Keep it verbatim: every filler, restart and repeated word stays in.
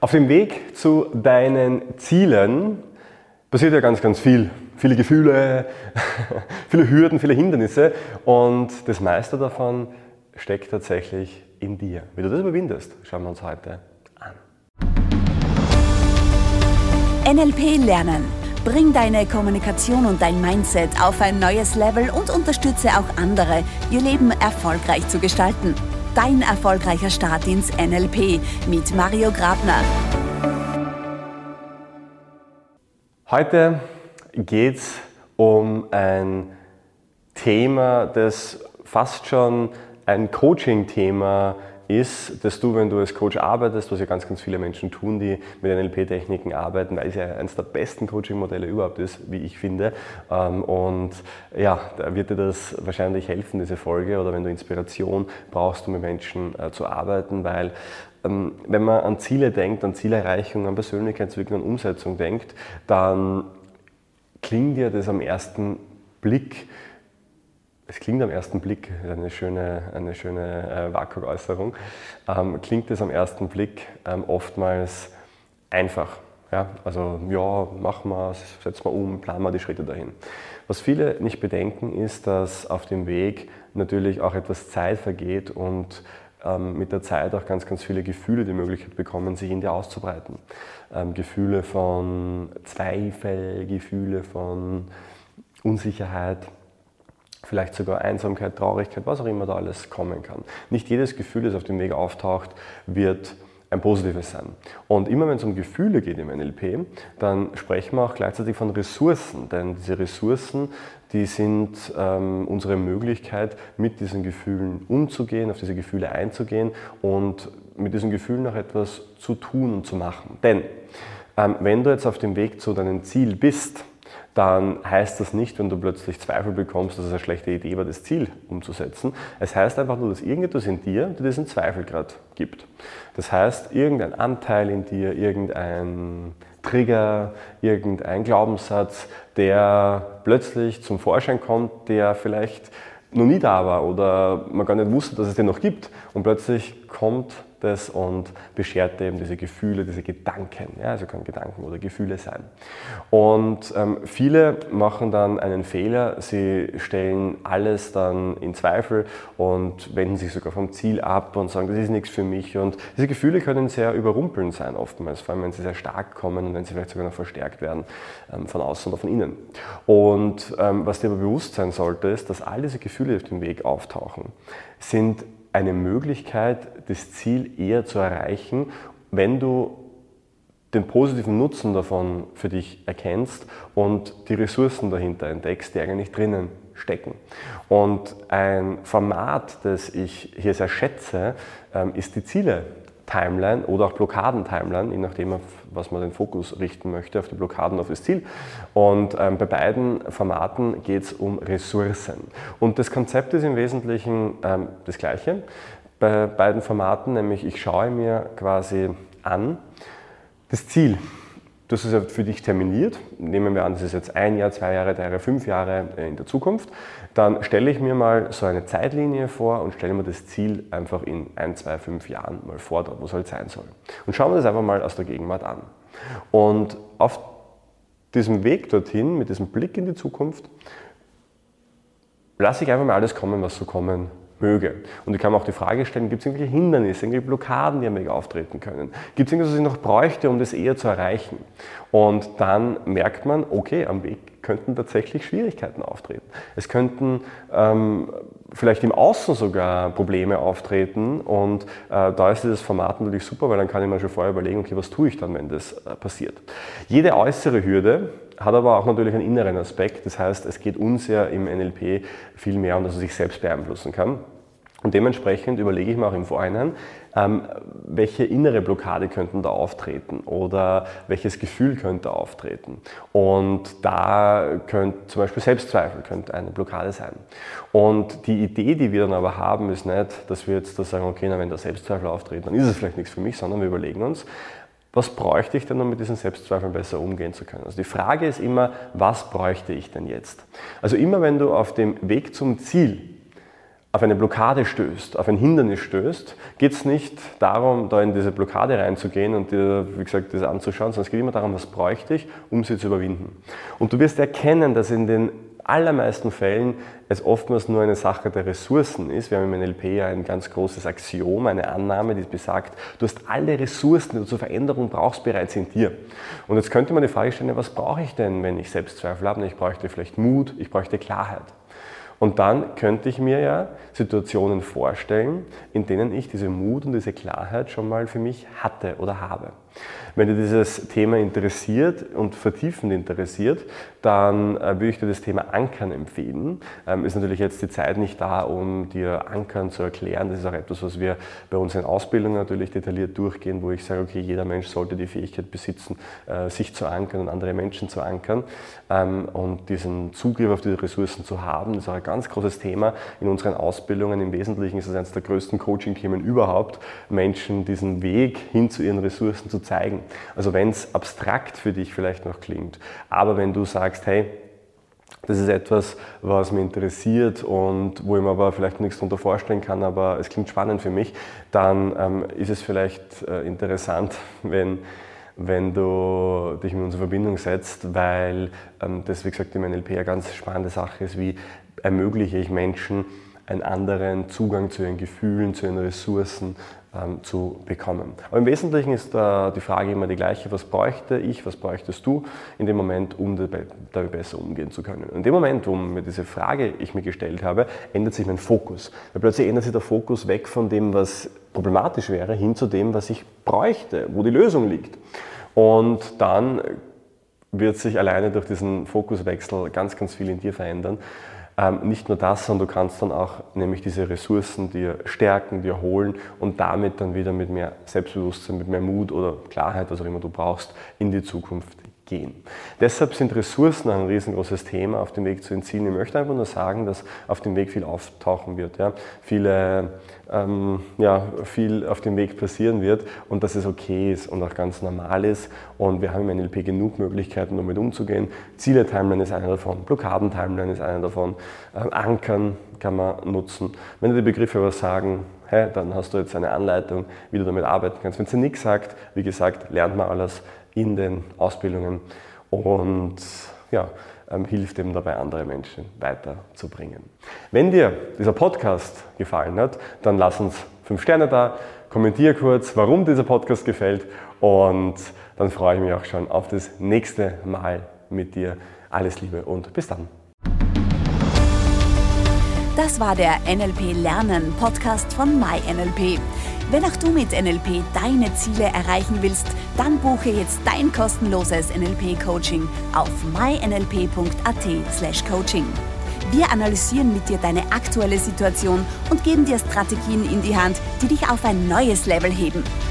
Auf dem Weg zu deinen Zielen passiert ja ganz, ganz viel. Viele Gefühle, viele Hürden, viele Hindernisse und das meiste davon steckt tatsächlich in dir. Wie du das überwindest, schauen wir uns heute an. N L P lernen. Bring deine Kommunikation und dein Mindset auf ein neues Level und unterstütze auch andere, ihr Leben erfolgreich zu gestalten. Dein erfolgreicher Start ins N L P mit Mario Grabner. Heute geht es um ein Thema, das fast schon ein Coaching-Thema ist, dass du, wenn du als Coach arbeitest, was ja ganz, ganz viele Menschen tun, die mit N L P-Techniken arbeiten, weil es ja eines der besten Coaching-Modelle überhaupt ist, wie ich finde. Und ja, da wird dir das wahrscheinlich helfen, diese Folge, oder wenn du Inspiration brauchst, um mit Menschen äh, zu arbeiten, weil ähm, wenn man an Ziele denkt, an Zielerreichung, an Persönlichkeitsentwicklung, an Umsetzung denkt, dann klingt dir das am ersten Blick Es klingt am ersten Blick, eine schöne, eine schöne äh, Wackog-Äußerung, ähm, klingt es am ersten Blick ähm, oftmals einfach. Ja? Also, ja, mach mal, setz mal um, plan mal die Schritte dahin. Was viele nicht bedenken, ist, dass auf dem Weg natürlich auch etwas Zeit vergeht und ähm, mit der Zeit auch ganz, ganz viele Gefühle die Möglichkeit bekommen, sich in dir auszubreiten. Ähm, Gefühle von Zweifel, Gefühle von Unsicherheit, vielleicht sogar Einsamkeit, Traurigkeit, was auch immer da alles kommen kann. Nicht jedes Gefühl, das auf dem Weg auftaucht, wird ein positives sein. Und immer wenn es um Gefühle geht im N L P, dann sprechen wir auch gleichzeitig von Ressourcen. Denn diese Ressourcen, die sind ähm, unsere Möglichkeit, mit diesen Gefühlen umzugehen, auf diese Gefühle einzugehen und mit diesen Gefühlen auch etwas zu tun und zu machen. Denn ähm, wenn du jetzt auf dem Weg zu deinem Ziel bist, dann heißt das nicht, wenn du plötzlich Zweifel bekommst, dass es eine schlechte Idee war, das Ziel umzusetzen. Es heißt einfach nur, dass irgendetwas in dir, dir diesen Zweifel gerade gibt. Das heißt, irgendein Anteil in dir, irgendein Trigger, irgendein Glaubenssatz, der plötzlich zum Vorschein kommt, der vielleicht noch nie da war oder man gar nicht wusste, dass es den noch gibt, und plötzlich kommt das und beschert eben diese Gefühle, diese Gedanken. Ja, also können Gedanken oder Gefühle sein. Und ähm, viele machen dann einen Fehler, sie stellen alles dann in Zweifel und wenden sich sogar vom Ziel ab und sagen, das ist nichts für mich. Und diese Gefühle können sehr überrumpelnd sein oftmals, vor allem wenn sie sehr stark kommen und wenn sie vielleicht sogar noch verstärkt werden ähm, von außen oder von innen. Und ähm, was dir aber bewusst sein sollte, ist, dass all diese Gefühle, die auf dem Weg auftauchen, sind eine Möglichkeit, das Ziel eher zu erreichen, wenn du den positiven Nutzen davon für dich erkennst und die Ressourcen dahinter entdeckst, die eigentlich drinnen stecken. Und ein Format, das ich hier sehr schätze, ist die Ziele-Timeline oder auch Blockaden-Timeline, je nachdem, auf was man den Fokus richten möchte, auf die Blockaden, auf das Ziel. Und ähm, bei beiden Formaten geht es um Ressourcen. Und das Konzept ist im Wesentlichen ähm, das gleiche bei beiden Formaten, nämlich ich schaue mir quasi an das Ziel. Das ist ja für dich terminiert. Nehmen wir an, das ist jetzt ein Jahr, zwei Jahre, drei Jahre, fünf Jahre in der Zukunft. Dann stelle ich mir mal so eine Zeitlinie vor und stelle mir das Ziel einfach in ein, zwei, fünf Jahren mal vor, wo es halt sein soll. Und schauen wir das einfach mal aus der Gegenwart an. Und auf diesem Weg dorthin, mit diesem Blick in die Zukunft, lasse ich einfach mal alles kommen, was so kommen möge. Und ich kann mir auch die Frage stellen, gibt es irgendwelche Hindernisse, irgendwelche Blockaden, die am Weg auftreten können? Gibt es irgendwas, was ich noch bräuchte, um das eher zu erreichen? Und dann merkt man, okay, am Weg könnten tatsächlich Schwierigkeiten auftreten. Es könnten ähm, vielleicht im Außen sogar Probleme auftreten, und äh, da ist dieses Format natürlich super, weil dann kann ich mir schon vorher überlegen, okay, was tue ich dann, wenn das äh, passiert. Jede äußere Hürde hat aber auch natürlich einen inneren Aspekt. Das heißt, es geht uns ja im N L P viel mehr um, dass er sich selbst beeinflussen kann. Und dementsprechend überlege ich mir auch im Vorhinein, ähm, welche innere Blockade könnten da auftreten oder welches Gefühl könnte auftreten. Und da könnte zum Beispiel Selbstzweifel könnte eine Blockade sein. Und die Idee, die wir dann aber haben, ist nicht, dass wir jetzt da sagen, okay, na, wenn da Selbstzweifel auftreten, dann ist es vielleicht nichts für mich, sondern wir überlegen uns, was bräuchte ich denn, um mit diesen Selbstzweifeln besser umgehen zu können? Also die Frage ist immer, was bräuchte ich denn jetzt? Also immer wenn du auf dem Weg zum Ziel auf eine Blockade stößt, auf ein Hindernis stößt, geht es nicht darum, da in diese Blockade reinzugehen und dir, wie gesagt, das anzuschauen, sondern es geht immer darum, was bräuchte ich, um sie zu überwinden. Und du wirst erkennen, dass in den allermeisten Fällen es oftmals nur eine Sache der Ressourcen ist. Wir haben im N L P ja ein ganz großes Axiom, eine Annahme, die besagt, du hast alle Ressourcen, die du zur Veränderung brauchst, bereits in dir. Und jetzt könnte man die Frage stellen, was brauche ich denn, wenn ich Selbstzweifel habe? Ich bräuchte vielleicht Mut, ich bräuchte Klarheit. Und dann könnte ich mir ja Situationen vorstellen, in denen ich diese Mut und diese Klarheit schon mal für mich hatte oder habe. Wenn dir dieses Thema interessiert und vertiefend interessiert, dann äh, würde ich dir das Thema Ankern empfehlen. Ähm, ist natürlich jetzt die Zeit nicht da, um dir Ankern zu erklären. Das ist auch etwas, was wir bei uns in Ausbildung natürlich detailliert durchgehen, wo ich sage, okay, jeder Mensch sollte die Fähigkeit besitzen, äh, sich zu ankern und andere Menschen zu ankern. Ähm, und diesen Zugriff auf diese Ressourcen zu haben, das ist auch ein ganz großes Thema in unseren Ausbildungen. Im Wesentlichen ist es eines der größten Coaching-Themen überhaupt, Menschen diesen Weg hin zu ihren Ressourcen zu zeigen. Also wenn es abstrakt für dich vielleicht noch klingt, aber wenn du sagst, hey, das ist etwas, was mich interessiert und wo ich mir aber vielleicht nichts darunter vorstellen kann, aber es klingt spannend für mich, dann ähm, ist es vielleicht äh, interessant, wenn, wenn du dich mit uns in Verbindung setzt, weil ähm, das, wie gesagt, im N L P eine ganz spannende Sache ist, wie ermögliche ich Menschen einen anderen Zugang zu ihren Gefühlen, zu ihren Ressourcen ähm, zu bekommen. Aber im Wesentlichen ist äh, die Frage immer die gleiche, was bräuchte ich, was bräuchtest du in dem Moment, um damit besser umgehen zu können. Und in dem Moment, wo mir diese Frage ich mir gestellt habe, ändert sich mein Fokus. Weil plötzlich ändert sich der Fokus weg von dem, was problematisch wäre, hin zu dem, was ich bräuchte, wo die Lösung liegt. Und dann wird sich alleine durch diesen Fokuswechsel ganz, ganz viel in dir verändern. Ähm, nicht nur das, sondern du kannst dann auch nämlich diese Ressourcen dir stärken, dir holen und damit dann wieder mit mehr Selbstbewusstsein, mit mehr Mut oder Klarheit, was auch immer du brauchst, in die Zukunft gehen. Deshalb sind Ressourcen ein riesengroßes Thema auf dem Weg zu den Zielen. Ich möchte einfach nur sagen, dass auf dem Weg viel auftauchen wird, ja, viele, ähm, ja, viel auf dem Weg passieren wird und dass es okay ist und auch ganz normal ist. Und wir haben im N L P genug Möglichkeiten, damit umzugehen. Ziele-Timeline ist eine davon, Blockaden-Timeline ist eine davon, äh, Ankern kann man nutzen. Wenn dir die Begriffe was sagen, hey, dann hast du jetzt eine Anleitung, wie du damit arbeiten kannst. Wenn es dir nichts sagt, wie gesagt, lernt man alles in den Ausbildungen und ja, ähm, hilft eben dabei, andere Menschen weiterzubringen. Wenn dir dieser Podcast gefallen hat, dann lass uns fünf Sterne da, kommentier kurz, warum dieser Podcast gefällt und dann freue ich mich auch schon auf das nächste Mal mit dir. Alles Liebe und bis dann. Das war der N L P Lernen Podcast von MyNLP. Wenn auch du mit N L P deine Ziele erreichen willst, dann buche jetzt dein kostenloses N L P-Coaching auf my n l p punkt a t slash coaching. Wir analysieren mit dir deine aktuelle Situation und geben dir Strategien in die Hand, die dich auf ein neues Level heben.